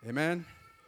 Amen.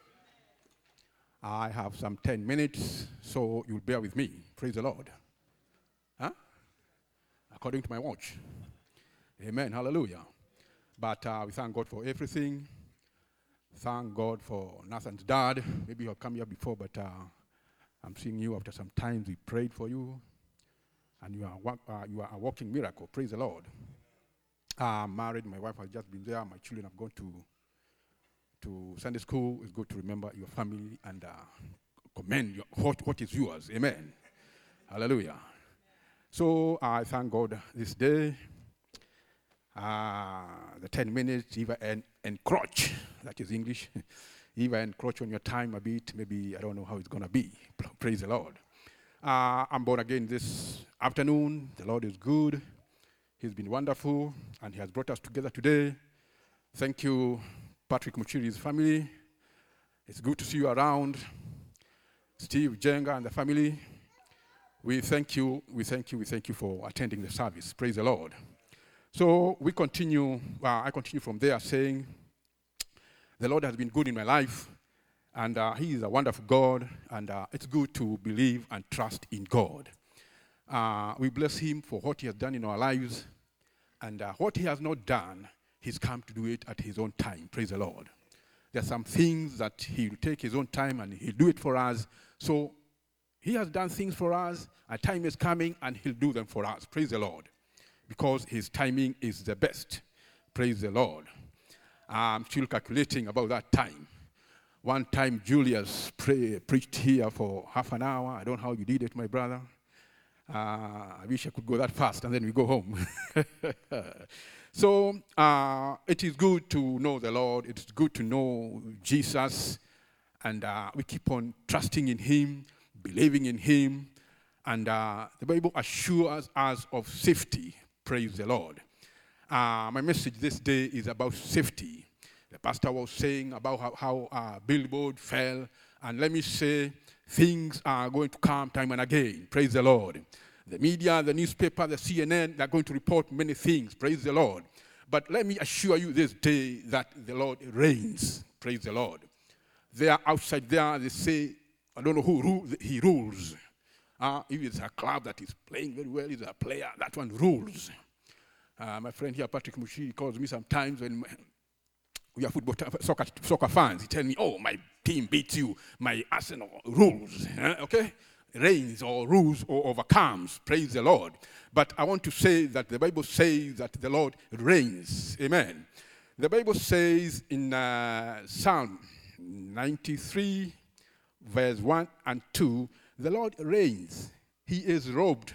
I have some 10 minutes, so you'll bear with me. Praise the Lord. Huh? According to my watch. Amen. Hallelujah. But we thank God for everything. Thank God for Nathan's dad. Maybe you've come here before, but I'm seeing you after some time. We prayed for you, and you are a walking miracle. Praise the Lord. I'm married. My wife has just been there. My children have gone to Sunday school. It's good to remember your family and commend what is yours. Amen. Hallelujah. So I thank God this day. The 10 minutes, if I encroach, that is English, if I encroach on your time a bit, maybe I don't know how it's going to be. Praise the Lord. I'm born again this afternoon. The Lord is good. He's been wonderful, and he has brought us together today. Thank you, Patrick Muchiri's family. It's good to see you around. Steve Jenga and the family. We thank you for attending the service. Praise the Lord. So we continue, I continue from there saying, the Lord has been good in my life, and he is a wonderful God, and it's good to believe and trust in God. We bless him for what he has done in our lives, and what he has not done, he's come to do it at his own time. Praise the Lord. There are some things that he'll take his own time and he'll do it for us. So he has done things for us. A time is coming and he'll do them for us. Praise the Lord. Because his timing is the best. Praise the Lord. I'm still calculating about that time. One time Julius preached here for half an hour. I don't know how you did it, my brother. I wish I could go that fast and then we go home. So it is good to know the Lord. It's good to know Jesus. And we keep on trusting in him, believing in him. And the Bible assures us of safety. Praise the Lord. My message this day is about safety. The pastor was saying about how billboard fell. And let me say, things are going to come time and again. Praise the Lord. The media, the newspaper, the CNN, they're going to report many things. Praise the Lord. But let me assure you this day that the Lord reigns. Praise the Lord. They are outside there. They say, I don't know who he rules. If it's a club that is playing very well, it's a player, that one rules. My friend here, Patrick Mushi, calls me sometimes when we are soccer fans. He tells me, oh, my team beats you. My Arsenal rules. Okay? Reigns or rules or overcomes. Praise the Lord. But I want to say that the Bible says that the Lord reigns. Amen. The Bible says in Psalm 93, verse 1 and 2, the Lord reigns. He is robed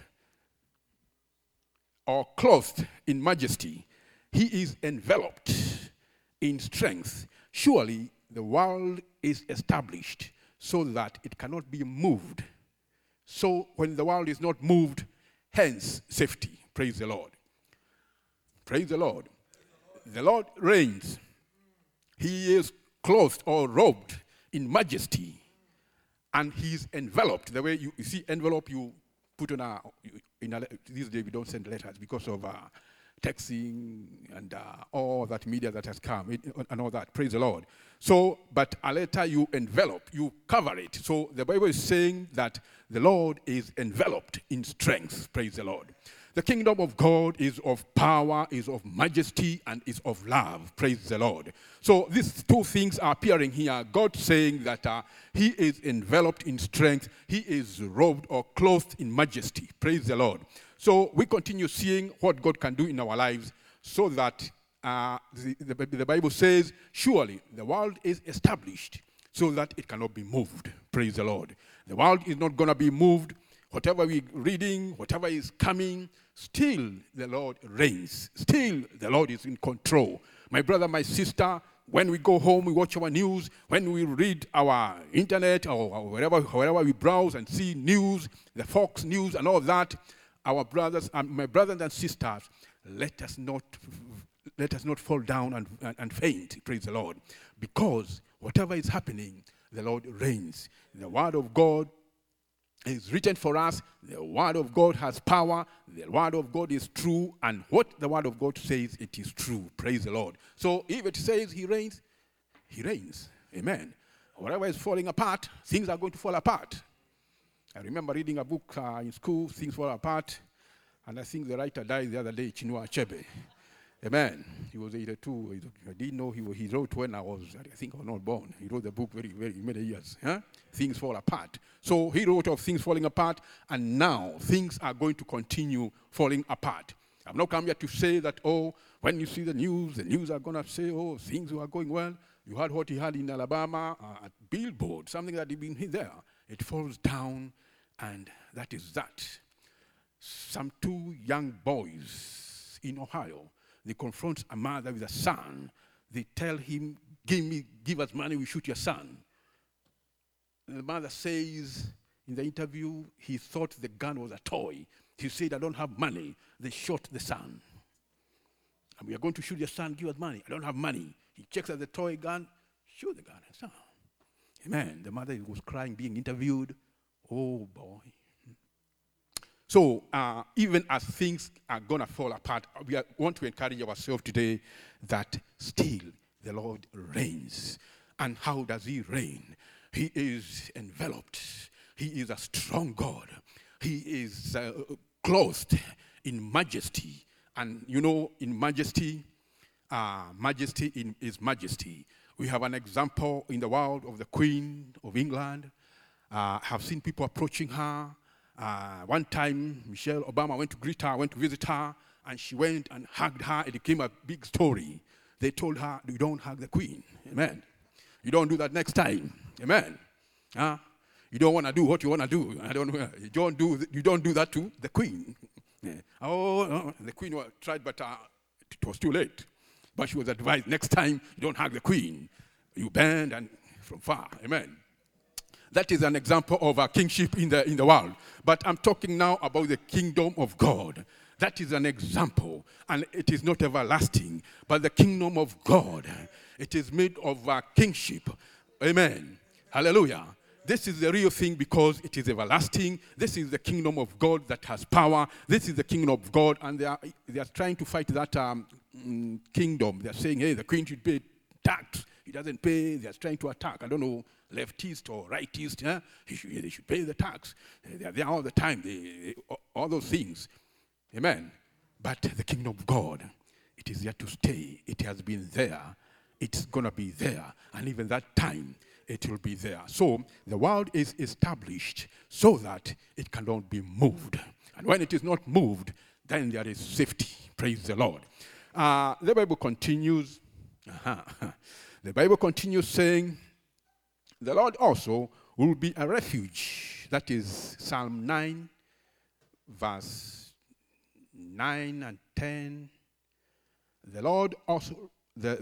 or clothed in majesty. He is enveloped in strength. Surely the world is established so that it cannot be moved. So when the world is not moved, hence safety. Praise the Lord. Praise the Lord. The Lord reigns. He is clothed or robed in majesty. And he is enveloped. The way you see envelope, you put on these days we don't send letters because of texting and all that media that has come and all that. Praise the Lord. So, but a letter you envelop, you cover it. So the Bible is saying that the Lord is enveloped in strength. Praise the Lord. The kingdom of God is of power, is of majesty, and is of love. Praise the Lord. So these two things are appearing here. God saying that he is enveloped in strength. He is robed or clothed in majesty. Praise the Lord. So we continue seeing what God can do in our lives so that the Bible says, surely the world is established so that it cannot be moved. Praise the Lord. The world is not going to be moved. Whatever we're reading, whatever is coming, still the Lord reigns. Still the Lord is in control. My brother, my sister, when we go home, we watch our news. When we read our internet or wherever we browse and see news, the Fox News and all that, our brothers and my brothers and sisters, let us not fall down and faint, praise the Lord. Because whatever is happening, the Lord reigns. The word of God is written for us. The word of God has power. The word of God is true. And what the word of God says, it is true. Praise the Lord. So if it says he reigns, he reigns. Amen. Whatever is falling apart, things are going to fall apart. I remember reading a book in school, Things Fall Apart, and I think the writer died the other day, Chinua Achebe. Amen. He was 82. I didn't know he wrote when I think I was not born. He wrote the book very, very many years. Huh? Things fall apart. So he wrote of things falling apart, and now things are going to continue falling apart. I've not come here to say that, when you see the news are going to say, things are going well. You heard what he had in Alabama at Billboard, something that had been there. It falls down, and that is that. Some 2 young boys in Ohio, they confront a mother with a son. They tell him, give us money, we shoot your son. And the mother says in the interview, he thought the gun was a toy. He said, I don't have money. They shot the son. And we are going to shoot your son, give us money. I don't have money. He checks at the toy gun, shoot the gun and son. Amen. The mother was crying, being interviewed. Oh, boy. So even as things are going to fall apart, we want to encourage ourselves today that still the Lord reigns. And how does he reign? He is enveloped. He is a strong God. He is clothed in majesty. And in majesty, majesty is majesty. We have an example in the world of the Queen of England. Have seen people approaching her. One time, Michelle Obama went to greet her, went to visit her, and she went and hugged her. It became a big story. They told her, you don't hug the Queen. Amen. You don't do that next time. Amen. You don't want to do what you want to do. You don't do that to the Queen. Yeah. The Queen tried, but it was too late. But she was advised, next time, you don't hug the Queen. You bend and from far. Amen. That is an example of a kingship in the world. But I'm talking now about the kingdom of God. That is an example, and it is not everlasting. But the kingdom of God, it is made of a kingship. Amen. Hallelujah. This is the real thing because it is everlasting. This is the kingdom of God that has power. This is the kingdom of God, and they are trying to fight that kingdom. They are saying, hey, the queen should pay tax. He doesn't pay. They are trying to attack. I don't know, leftist or rightist. They should pay the tax. They are there all the time. All those things. Amen. But the kingdom of God, it is here to stay. It has been there. It's going to be there. And even that time, it will be there. So the world is established so that it cannot be moved. And when it is not moved, then there is safety. Praise the Lord. The Bible continues. The Bible continues saying, the Lord also will be a refuge. That is Psalm 9, verse 9 and 10. The Lord also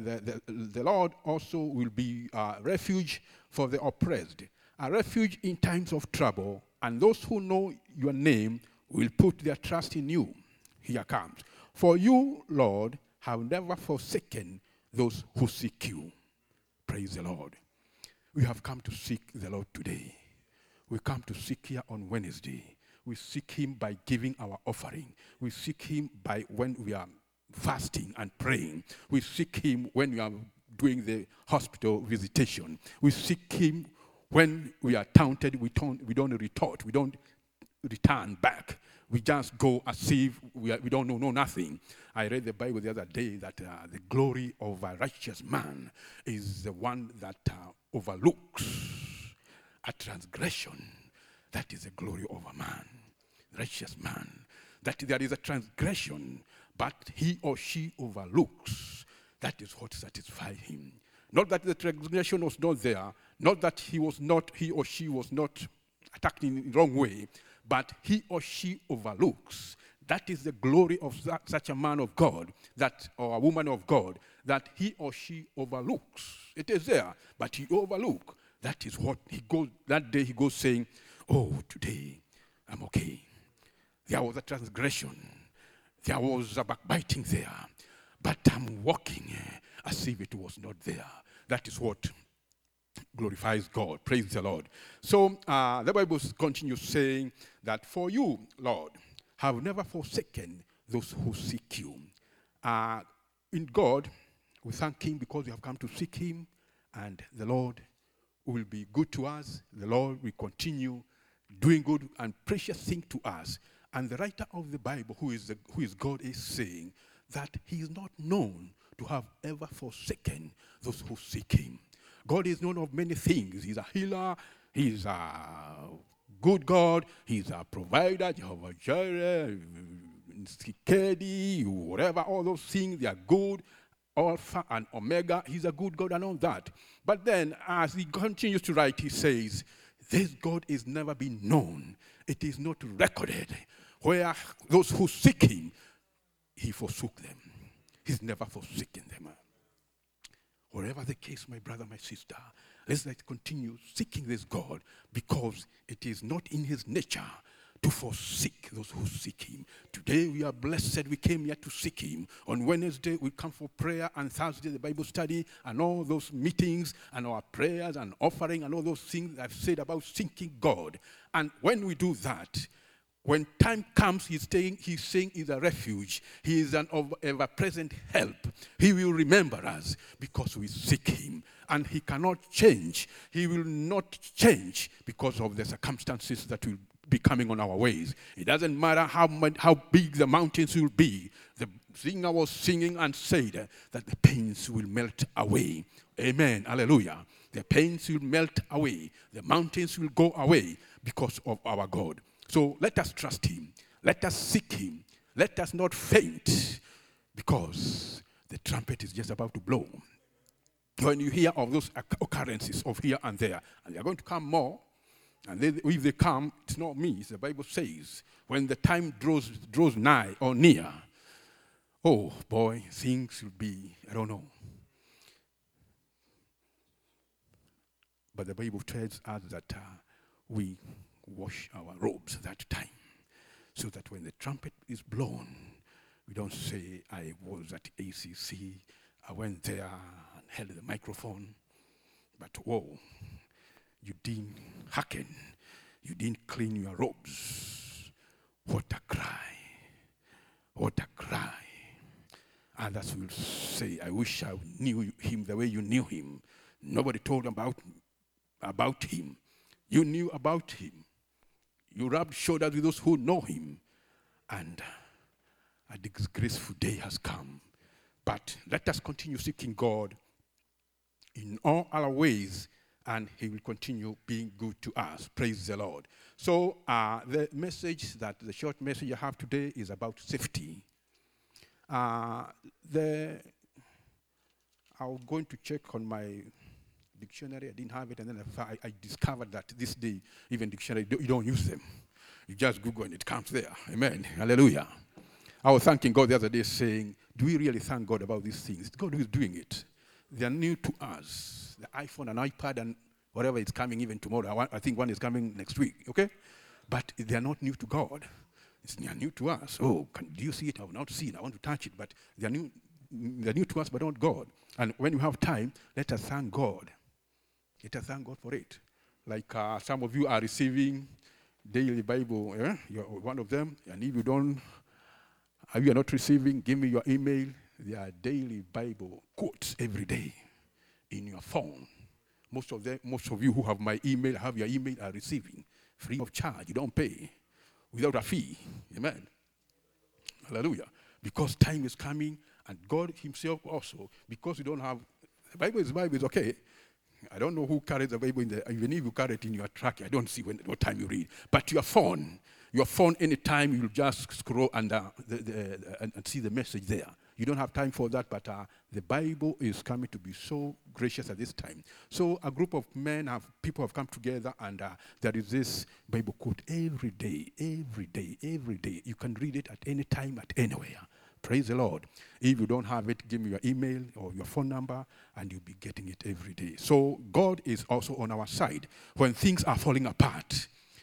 will be a refuge for the oppressed, a refuge in times of trouble, and those who know your name will put their trust in you. Here comes. For you, Lord, have never forsaken those who seek you. Praise the Lord. We have come to seek the Lord today. We come to seek here on Wednesday. We seek him by giving our offering. We seek him by when we are fasting and praying. We seek him when we are doing the hospital visitation. We seek him when we are taunted. We don't retort. We don't return back. We just go as if we don't know nothing. I read the Bible the other day that the glory of a righteous man is the one that overlooks a transgression. That is the glory of a man, righteous man. That there is a transgression, but he or she overlooks. That is what satisfies him. Not that the transgression was not there, not that he or she was not attacked in the wrong way, but he or she overlooks. That is the glory of such a man of God, or a woman of God, that he or she overlooks. It is there, but he overlooks. That is what he goes, that day he goes saying, oh, today I'm okay. There was a transgression. There was a backbiting there. But I'm walking as if it was not there. That is what glorifies God. Praise the Lord. So the Bible continues saying that for you, Lord, have never forsaken those who seek you. In God, we thank him because we have come to seek him. and the Lord will be good to us. The Lord will continue doing good and precious things to us. And the writer of the Bible, who is God, is saying that he is not known to have ever forsaken those who seek him. God is known of many things. He's a healer. He's a good God. He's a provider, Jehovah Jireh, Sikedi, whatever, all those things, they are good. Alpha and Omega, he's a good God and all that. But then, as he continues to write, he says, this God is never been known. It is not recorded. Where those who seek him, he forsook them. He's never forsaken them. Whatever the case, my brother, my sister, let's continue seeking this God, because it is not in his nature to forsake those who seek him. Today we are blessed. We came here to seek him. On Wednesday we come for prayer, and Thursday the Bible study, and all those meetings and our prayers and offering and all those things I've said about seeking God. And when we do that, when time comes, he's saying he's a refuge. He is an ever-present help. He will remember us because we seek him. And he cannot change. He will not change because of the circumstances that will be coming on our ways. It doesn't matter how big the mountains will be. The singer was singing and said that the pains will melt away. Amen. Hallelujah. The pains will melt away. The mountains will go away because of our God. So let us trust him. Let us seek him. Let us not faint, because the trumpet is just about to blow. When you hear of those occurrences of here and there, and they are going to come more, and if they come, it's not me. The Bible says, when the time draws nigh or near, oh boy, things will be, I don't know. But the Bible tells us that we wash our robes that time, so that when the trumpet is blown, we don't say, I was at ACC, I went there and held the microphone, but whoa, you didn't hearken, you didn't clean your robes. What a cry, what a cry. Others will say, I wish I knew him the way you knew him. Nobody told about him. You knew about him. You rubbed shoulders with those who know him. And a disgraceful day has come. But let us continue seeking God in all our ways, and he will continue being good to us. Praise the Lord. So the short message I have today is about safety. I was going to check on my dictionary. I didn't have it, and then I discovered that this day, even dictionary, you don't use them. You just Google and it comes there. Amen. Hallelujah. I was thanking God the other day, saying, do we really thank God about these things? God who is doing it. They are new to us. The iPhone and iPad and whatever is coming even tomorrow. I think one is coming next week, okay? But they are not new to God. They are new to us. Oh, do you see it? I have not seen. I want to touch it, but they are new to us, but not God. And when you have time, let us thank God. Let us thank God for it. Like some of you are receiving daily Bible. You're one of them. And if you are not receiving, give me your email. There are daily Bible quotes every day in your phone. Most of you who have my email, have your email, are receiving free of charge. You don't pay without a fee. Amen. Hallelujah. Because time is coming, and God himself also, because you don't have, the Bible is okay. I don't know who carries the Bible even if you carry it in your truck, I don't see what time you read. But your phone anytime, you'll just scroll and see the message there. You don't have time for that, but the Bible is coming to be so gracious at this time. So a group of people have come together, and there is this Bible quote every day. You can read it at any time, at anywhere. Praise the Lord. If you don't have it, give me your email or your phone number, and you'll be getting it every day. So God is also on our side. When things are falling apart,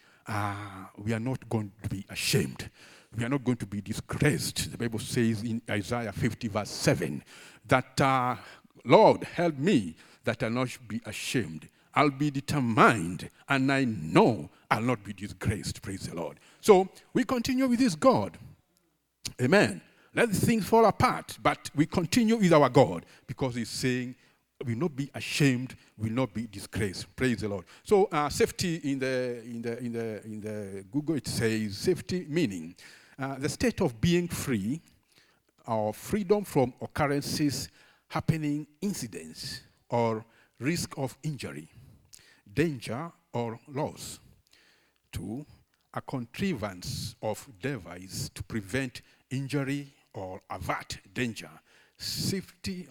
we are not going to be ashamed. We are not going to be disgraced. The Bible says in Isaiah 50 verse 7 that, Lord, help me that I'll not be ashamed. I'll be determined, and I know I'll not be disgraced. Praise the Lord. So we continue with this God. Amen. Let things fall apart, but we continue with our God, because he's saying, will not be ashamed, will not be disgraced. Praise the Lord. So safety in the Google, it says safety meaning the state of being free or freedom from occurrences, happening incidents, or risk of injury, danger, or loss. 2, a contrivance of device to prevent injury or avert danger. Safety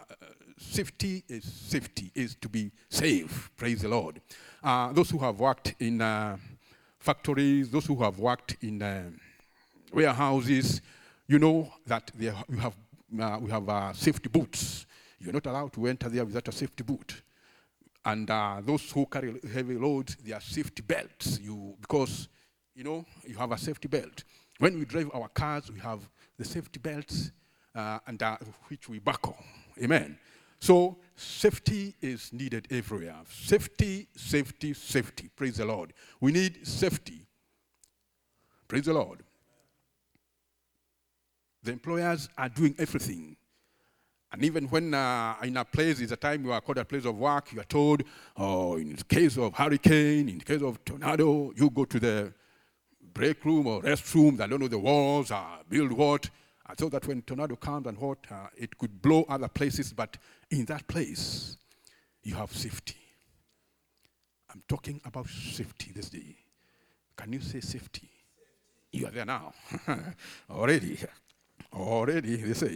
is to be safe. Praise the Lord. Those who have worked in factories, those who have worked in warehouses, you know that we have safety boots. You're not allowed to enter there without a safety boot. And those who carry heavy loads, they are safety belts. Because you have a safety belt. When we drive our cars, we have the safety belts, which we buckle. Amen. So safety is needed everywhere. Safety, safety, safety. Praise the Lord. We need safety. Praise the Lord. The employers are doing everything. And even when in a place is a time you are called a place of work, you are told, in the case of hurricane, in the case of tornado, you go to the break room or restroom, I don't know, the walls are built what, so that when tornado comes and what, it could blow other places, but in that place, you have safety. I'm talking about safety this day. Can you say safety? You are there now. Already, they say.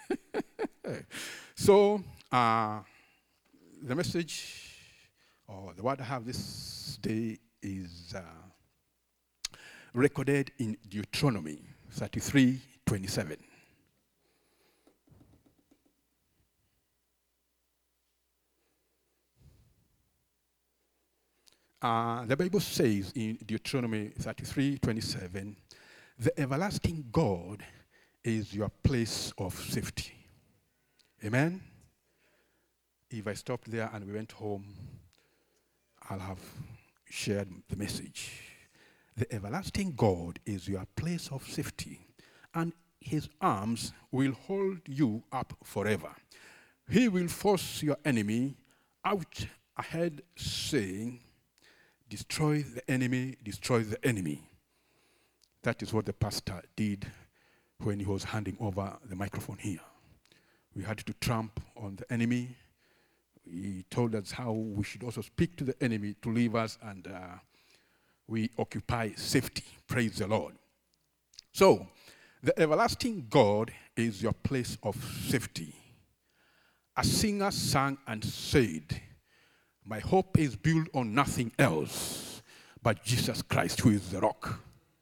So, the message, or the word I have this day is recorded in Deuteronomy 33:27. The Bible says in Deuteronomy 33:27, the everlasting God is your place of safety. Amen? If I stopped there and we went home, I'll have shared the message. The everlasting God is your place of safety, and his arms will hold you up forever. He will force your enemy out ahead, saying, destroy the enemy, destroy the enemy. That is what the pastor did when he was handing over the microphone here. We had to tramp on the enemy. He told us how we should also speak to the enemy to leave us, and we occupy safety. Praise the Lord. So, the everlasting God is your place of safety. A singer sang and said, my hope is built on nothing else but Jesus Christ, who is the rock.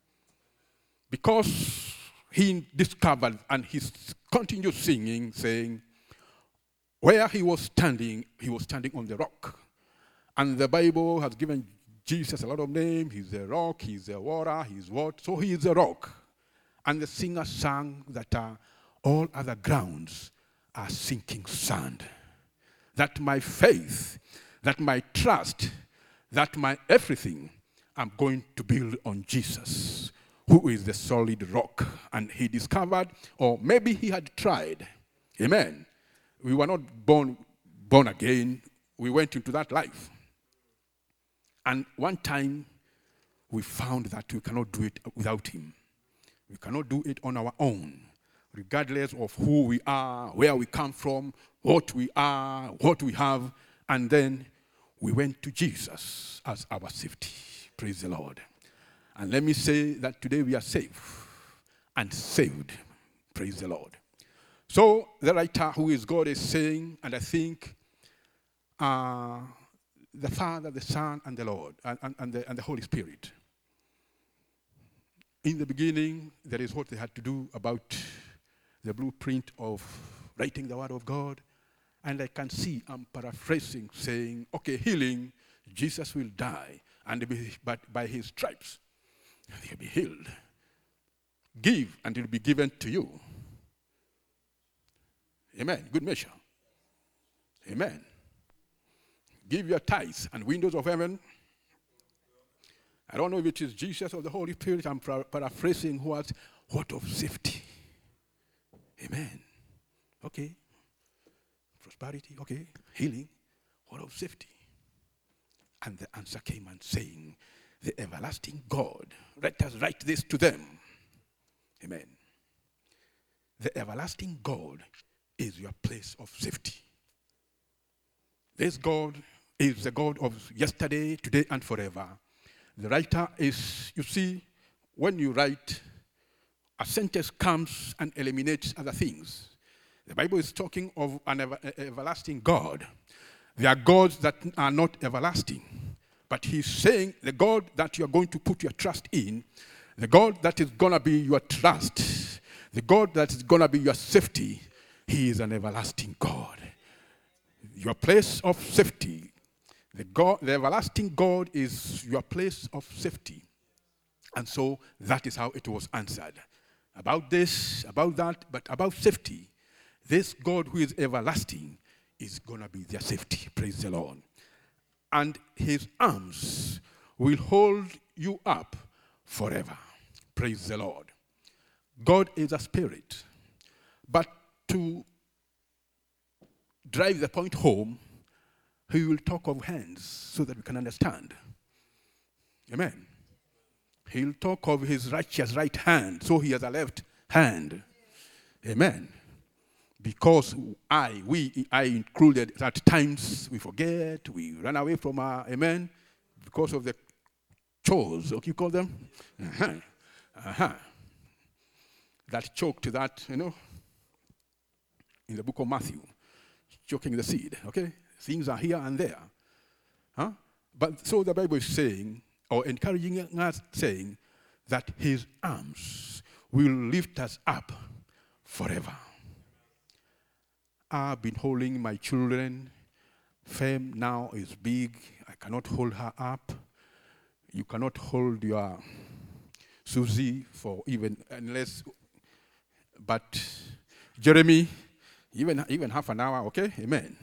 Because he discovered, and he continued singing, saying, where he was standing on the rock. And the Bible has given Jesus a lot of names. He's the rock, he's the water, he's what? So he is the rock. And the singer sang that all other grounds are sinking sand. That my faith, that my trust, that my everything, I'm going to build on Jesus, who is the solid rock. And he discovered, or maybe he had tried. Amen. We were not born again. We went into that life. And one time, we found that we cannot do it without him. We cannot do it on our own, regardless of who we are, where we come from, what we are, what we have. And then we went to Jesus as our safety. Praise the Lord. And let me say that today we are safe and saved. Praise the Lord. So the writer, who is God, is saying, and I think the Father, the Son, and the Lord, and the Holy Spirit. In the beginning, there is what they had to do about the blueprint of writing the Word of God. And I can see, I'm paraphrasing, saying, okay, healing, Jesus will die, but by his stripes, he'll be healed. Give, and it will be given to you. Amen. Good measure. Amen. Give your tithes and windows of heaven. I don't know if it is Jesus or the Holy Spirit. I'm paraphrasing what of safety. Amen. Okay. prosperity, okay, healing, what of safety? And the answer came and saying, the everlasting God, let us write this to them. Amen. The everlasting God is your place of safety. This God is the God of yesterday, today, and forever. The writer is, you see, when you write, a sentence comes and eliminates other things. The Bible is talking of an everlasting God. There are gods that are not everlasting. But he's saying the God that you're going to put your trust in, the God that is going to be your trust, the God that is going to be your safety, he is an everlasting God. Your place of safety, the everlasting God is your place of safety. And so that is how it was answered. About this, about that, but about safety, this God who is everlasting is going to be their safety. Praise the Lord. And his arms will hold you up forever. Praise the Lord. God is a spirit. But to drive the point home, he will talk of hands so that we can understand. Amen. He'll talk of his righteous right hand, so he has a left hand. Amen. Because I included, at times we forget, we run away from our, amen, because of the chores, what you call them? That choke to that, in the book of Matthew, choking the seed, okay? Things are here and there. But so the Bible is saying, or encouraging us, saying that his arms will lift us up forever. I've been holding my children. Fame now is big. I cannot hold her up. You cannot hold your Susie for even unless, but Jeremy, even half an hour, okay? Amen.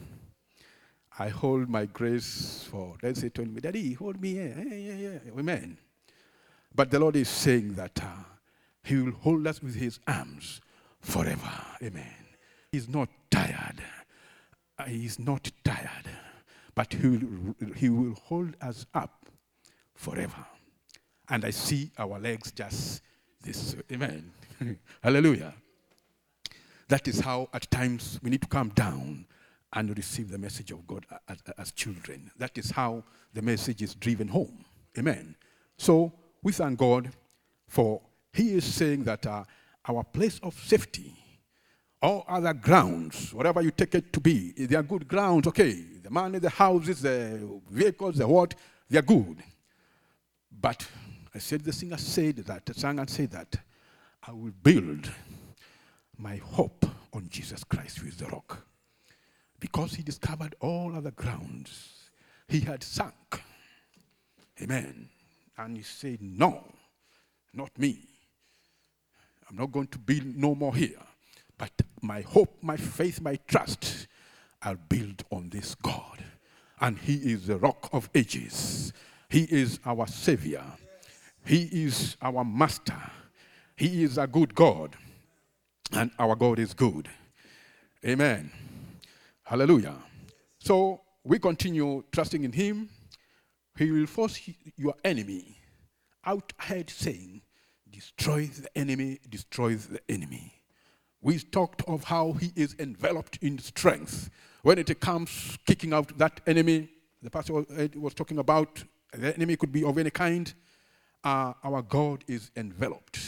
I hold my Grace for, let's say, 20 minutes. Daddy, hold me here. Yeah. Amen. But the Lord is saying that he will hold us with his arms forever. Amen. He's not tired. He's not tired. But he will hold us up forever. And I see our legs just this. Amen. Hallelujah. That is how at times we need to come down and receive the message of God as children. That is how the message is driven home. Amen. So we thank God for he is saying that our place of safety, all other grounds, whatever you take it to be, they are good grounds, okay. The money, the houses, the vehicles, the what, they are good. But I said, the singer said that, the singer said that, I will build my hope on Jesus Christ, who is the rock. Because he discovered all other grounds he had sunk. Amen. And he said, no, not me. I'm not going to build no more here. But my hope, my faith, my trust, I'll build on this God. And he is the rock of ages. He is our Savior. He is our Master. He is a good God. And our God is good. Amen. Hallelujah. So we continue trusting in him. He will force your enemy out ahead saying, destroy the enemy, destroy the enemy. We talked of how he is enveloped in strength. When it comes kicking out that enemy, the pastor was talking about, the enemy could be of any kind. Our God is enveloped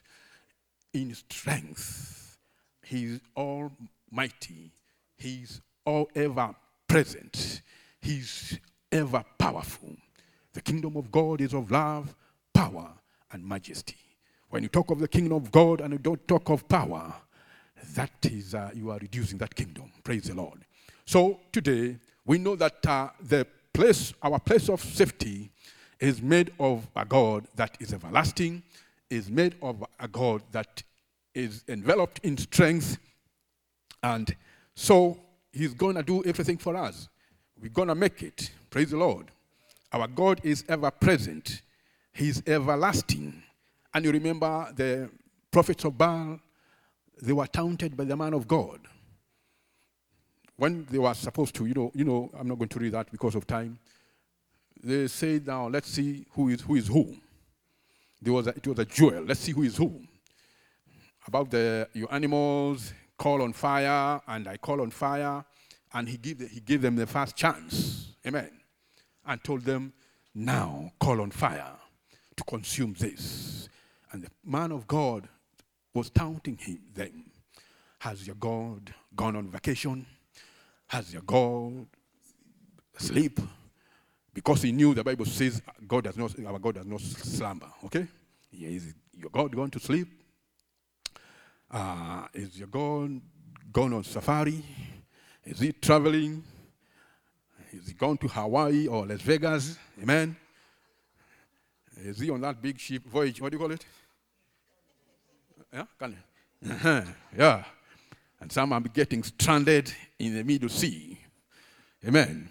in strength. He is almighty. He's all ever present. He's ever powerful. The kingdom of God is of love, power, and majesty. When you talk of the kingdom of God and you don't talk of power, that is, you are reducing that kingdom. Praise the Lord. So today, we know that our place of safety is made of a God that is everlasting, is made of a God that is enveloped in strength, and so he's going to do everything for us. We're going to make it. Praise the Lord. Our God is ever present. He's everlasting. And you remember the prophets of Baal, they were taunted by the man of God. when they were supposed to, I'm not going to read that because of time. They said, now let's see who is who. It was a duel. Let's see who is who. About your animals call on fire, and I call on fire, and he gave them the first chance. Amen. And told them, now call on fire to consume this. And the man of God was taunting them. Has your God gone on vacation? Has your God asleep? Because he knew the Bible says our God does not slumber. Okay? Is your God gone to sleep? Is your God gone on safari? Is he traveling? Is he gone to Hawaii or Las Vegas? Amen? Is he on that big ship voyage? What do you call it? Yeah? Yeah. And some are getting stranded in the middle sea. Amen.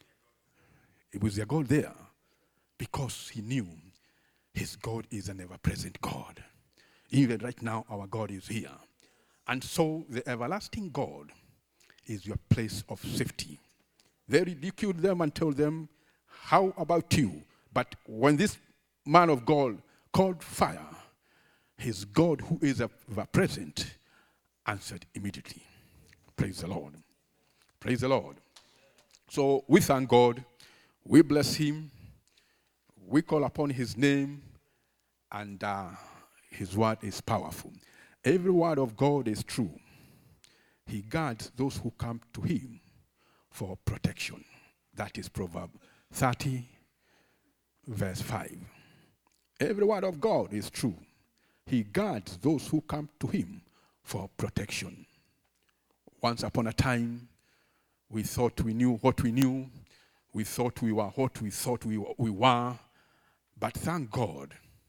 It was their God there because he knew his God is an ever-present God. Even right now, our God is here. And so the everlasting God is your place of safety. They ridiculed them and told them, how about you? But when this man of God called fire, his God, who is ever-present, answered immediately. Praise the Lord. Praise the Lord. So we thank God. We bless him. We call upon his name. And his word is powerful. Every word of God is true. He guards those who come to him for protection. That is Proverbs 30, verse 5. Every word of God is true. He guards those who come to him for protection. Once upon a time, we thought we knew what we knew. We thought we were what we thought we were. But thank God,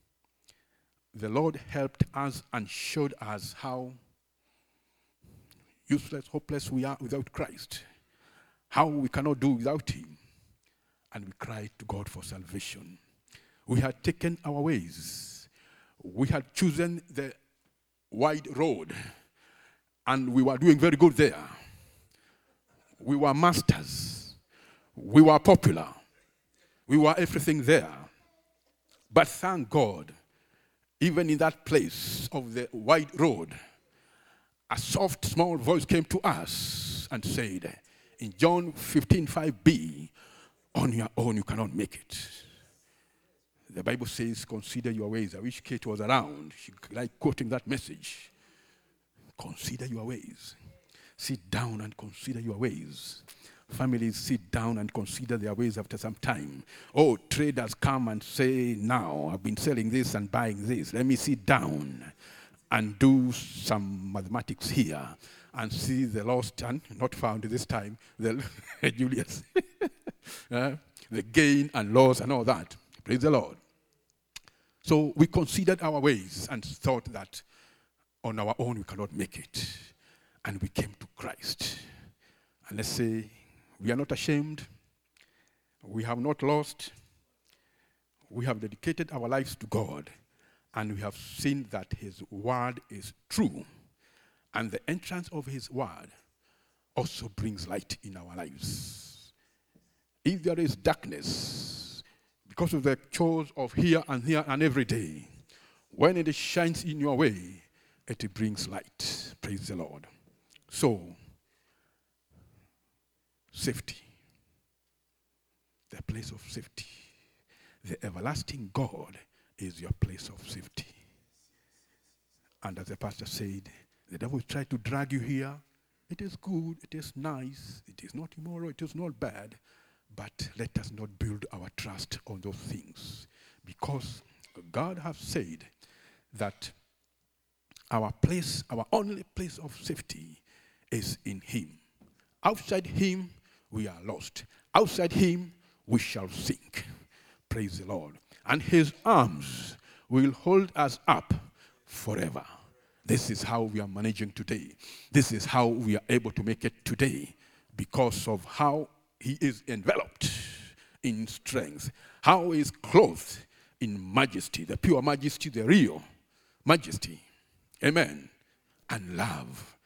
the Lord helped us and showed us how useless, hopeless we are without Christ. How we cannot do without him. And we cried to God for salvation. We had taken our ways. We had chosen the wide road. And we were doing very good there. We were masters. We were popular. We were everything there. But thank God, even in that place of the wide road, a soft, small voice came to us and said, in John 15:5b, on your own you cannot make it. The Bible says, consider your ways. I wish Kate was around. She liked quoting that message. Consider your ways. Sit down and consider your ways. Families sit down and consider their ways after some time. Oh, traders come and say, now, I've been selling this and buying this. Let me sit down and do some mathematics here and see the lost and not found this time, the Julius, the gain and loss and all that. Praise the Lord. So we considered our ways and thought that on our own we cannot make it. And we came to Christ. And let's say, we are not ashamed. We have not lost. We have dedicated our lives to God. And we have seen that his word is true. And the entrance of his word also brings light in our lives. If there is darkness, because of the chores of here and every day, when it shines in your way, it brings light. Praise the Lord. So, safety. The place of safety. The everlasting God is your place of safety. And as the pastor said, the devil tried to drag you here. It is good, it is nice, it is not immoral, it is not bad. But let us not build our trust on those things. Because God has said that our place, our only place of safety is in him. Outside him, we are lost. Outside him, we shall sink. Praise the Lord. And his arms will hold us up forever. This is how we are managing today. This is how we are able to make it today because of how he is enveloped in strength, how he is clothed in majesty, the pure majesty, the real majesty. Amen. And love.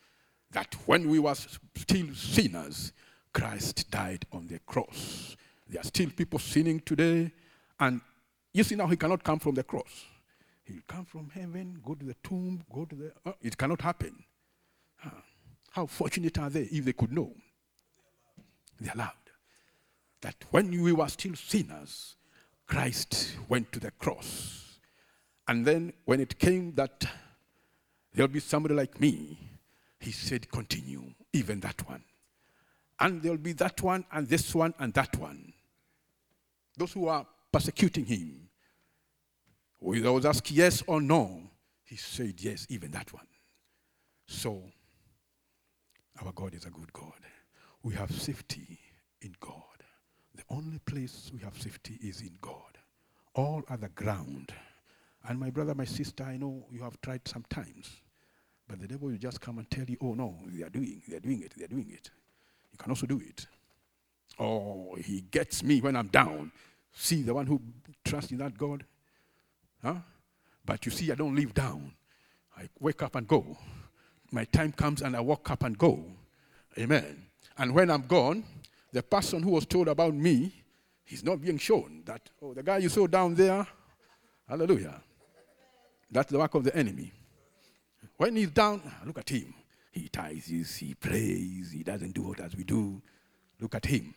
that when we were still sinners, Christ died on the cross. There are still people sinning today, and you see now he cannot come from the cross. He'll come from heaven, go to the tomb, go to the... it cannot happen. How fortunate are they if they could know? They are loved. That when we were still sinners, Christ went to the cross. And then when it came that there'll be somebody like me, he said, continue, even that one. And there'll be that one, and this one, and that one. Those who are persecuting him, we always ask yes or no. He said yes, even that one. So, our God is a good God. We have safety in God. The only place we have safety is in God. All other ground. And my brother, my sister, I know you have tried sometimes. But the devil will just come and tell you, oh no, they are doing it. You can also do it. Oh, he gets me when I'm down. See, the one who trusts in that God. But you see, I don't live down. I wake up and go. My time comes and I walk up and go. Amen. And when I'm gone, the person who was told about me, he's not being shown that, oh, the guy you saw down there, hallelujah. That's the work of the enemy. When he's down, look at him. He tithes, he prays, he doesn't do what as we do. Look at him.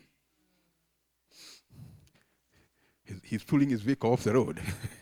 He's pulling his vehicle off the road.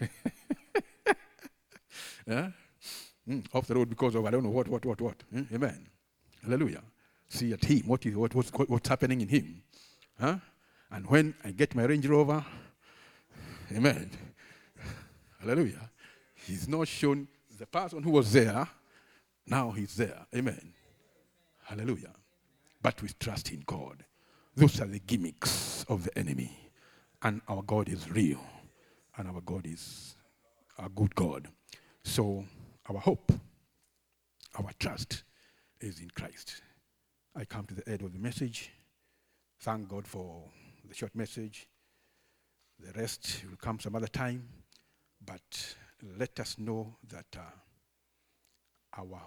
Yeah? Off the road because of I don't know what. Amen. Hallelujah. See at him, what's happening in him. Huh? And when I get my Range Rover, amen. Hallelujah. He's not shown the person who was there, now he's there. Amen. Hallelujah. But we trust in God. Those are the gimmicks of the enemy. And our God is real. And our God is a good God. So our hope, our trust is in Christ. I come to the end of the message. Thank God for the short message. The rest will come some other time. But let us know that our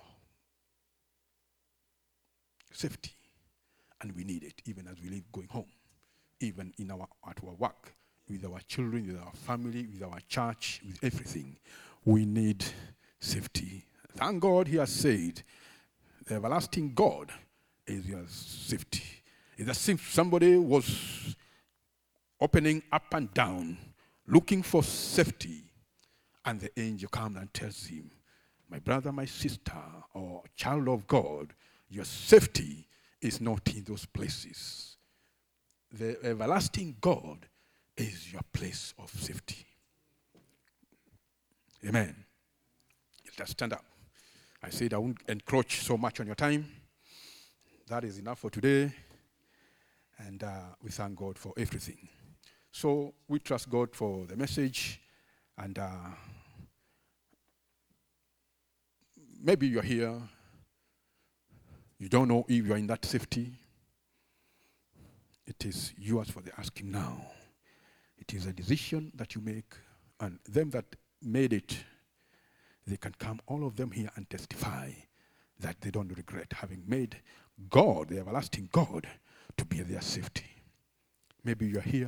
safety, and we need it even as we live going home, even at our work, with our children, with our family, with our church, with everything. We need safety. Thank God he has said, the everlasting God is your safety. It's as if somebody was opening up and down, looking for safety, and the angel comes and tells him, my brother, my sister, or child of God, your safety is not in those places. The everlasting God is your place of safety. Amen. Let's stand up. I said I won't encroach so much on your time. That is enough for today. And we thank God for everything. So we trust God for the message. And maybe you're here. You don't know if you're in that safety. It is yours for the asking now. It is a decision that you make. And them that made it, they can come, all of them here, and testify that they don't regret having made God, the everlasting God, to be their safety. Maybe you're here,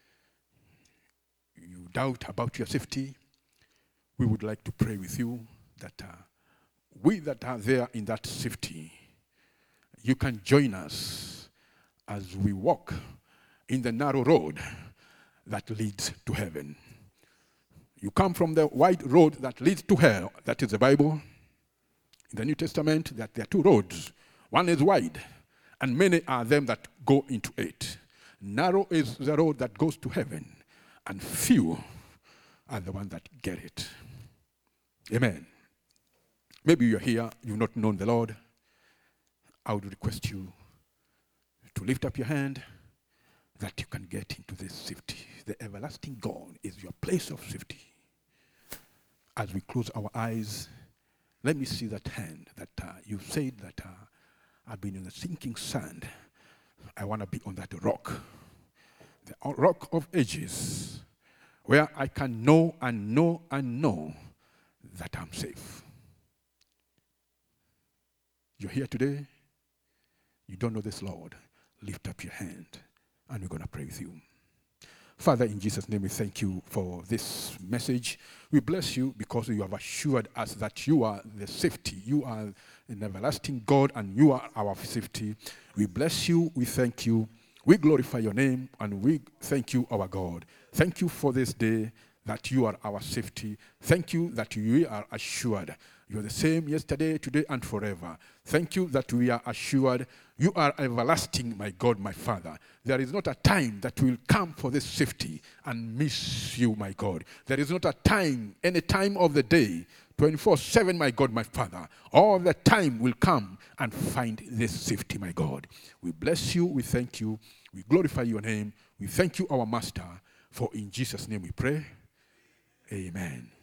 you doubt about your safety. We would like to pray with you that we that are there in that safety, you can join us as we walk in the narrow road that leads to heaven. You come from the wide road that leads to hell. That is the Bible. In the New Testament, that there are two roads. One is wide, and many are them that go into it. Narrow is the road that goes to heaven, and few are the ones that get it. Amen. Maybe you're here, you've not known the Lord. I would request you to lift up your hand that you can get into this safety. The everlasting God is your place of safety. As we close our eyes, let me see that hand that you said that I've been in the sinking sand. I want to be on that rock, the rock of ages, where I can know and know and know that I'm safe. You're here today. You don't know this, Lord. Lift up your hand, and we're going to pray with you. Father, in Jesus' name, we thank you for this message. We bless you because you have assured us that you are the safety. You are an everlasting God, and you are our safety. We bless you. We thank you. We glorify your name, and we thank you, our God. Thank you for this day that you are our safety. Thank you that we are assured. You are the same yesterday, today, and forever. Thank you that we are assured you are everlasting, my God, my Father. There is not a time that will come for this safety and miss you, my God. There is not a time, any time of the day, 24/7, my God, my Father. All the time will come and find this safety, my God. We bless you. We thank you. We glorify your name. We thank you, our Master. For in Jesus' name we pray. Amen.